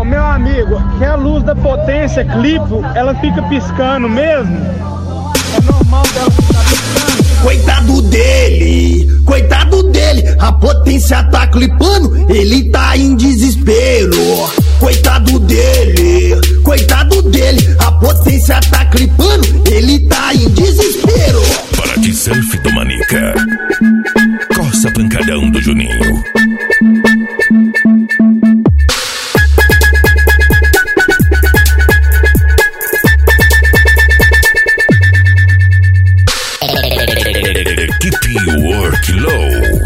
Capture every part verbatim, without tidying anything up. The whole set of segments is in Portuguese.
meu amigo, que a luz da potência clipo, ela fica piscando mesmo? É normal dela ficar piscando? Coitado dele, coitado dele, a potência tá clipando, ele tá em desespero. Coitado dele, coitado dele, a potência tá clipando, ele tá em desespero. Para de selfie do Manica, coça pancadão do Juninho. Keep your work low.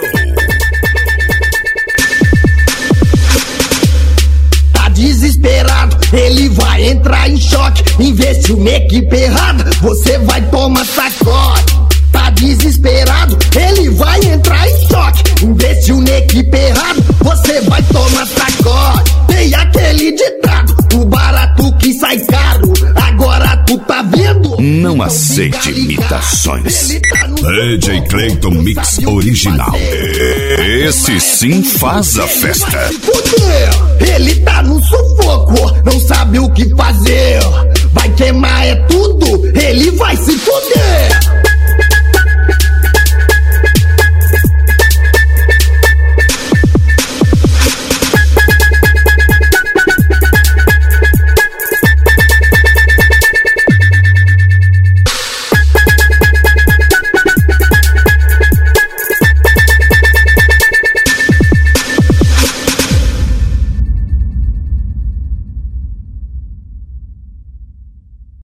Tá desesperado, ele vai entrar em choque. Investiu na equipe errada, você vai tomar sacode. Tá desesperado, ele vai entrar em choque. Investiu na equipe errada, você vai tomar sacode. Tem aquele ditado, o barato que sai caro. Agora tu tá vendo? Não então aceite imitações. D J Clayton Mix original. Esse sim faz a festa. Ele tá no sufoco, não sabe o que fazer. Vai queimar é tudo, ele vai se foder.